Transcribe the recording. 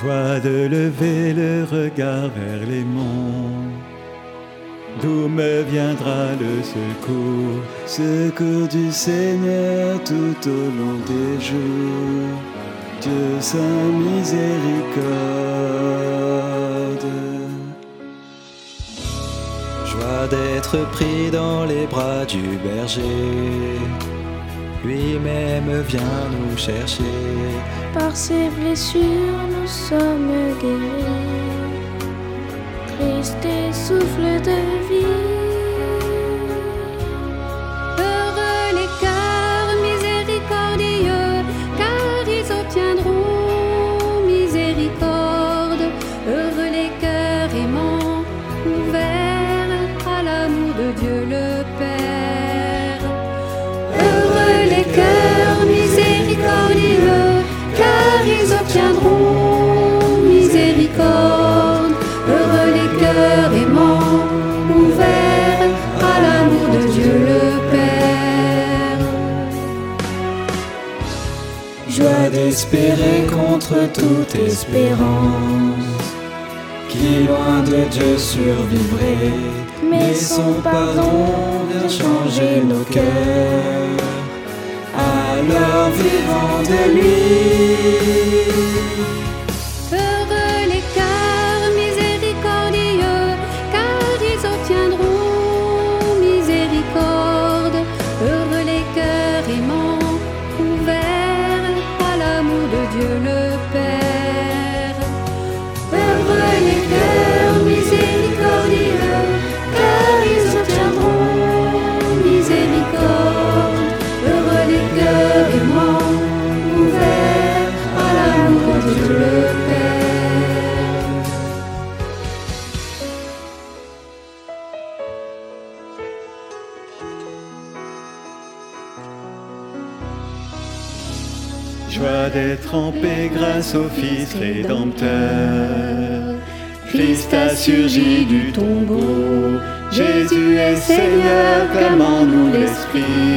Joie de lever le regard vers les monts. D'où me viendra le secours, secours du Seigneur tout au long des jours. Dieu saint miséricorde. Joie d'être pris dans les bras du berger, lui-même vient nous chercher. Par ses blessures nous sommes guéris, Christ est souffle de vie. Heureux les cœurs miséricordieux, car ils obtiendront miséricorde. Heureux les cœurs aimants, ouverts à l'amour de Dieu le Père. Heureux les cœurs miséricordieux, car ils obtiendront miséricorde. Heureux les cœurs aimants, ouverts à l'amour de Dieu le Père. Joie d'espérer contre toute espérance, qui loin de Dieu survivrait, mais son pardon vient changer nos cœurs, alors vivons de lui. Heureux les cœurs miséricordieux, car ils obtiendront miséricorde. Heureux les cœurs aimants, ouverts à l'amour de Dieu le Père. Heureux les cœurs miséricordieux, car ils obtiendront miséricorde. Heureux les cœurs aimants, ouverts à l'amour de Dieu le Père. Joie d'être en paix grâce au Fils rédempteur. Christ a surgi du tombeau, Jésus est Seigneur, clamons-nous l'Esprit.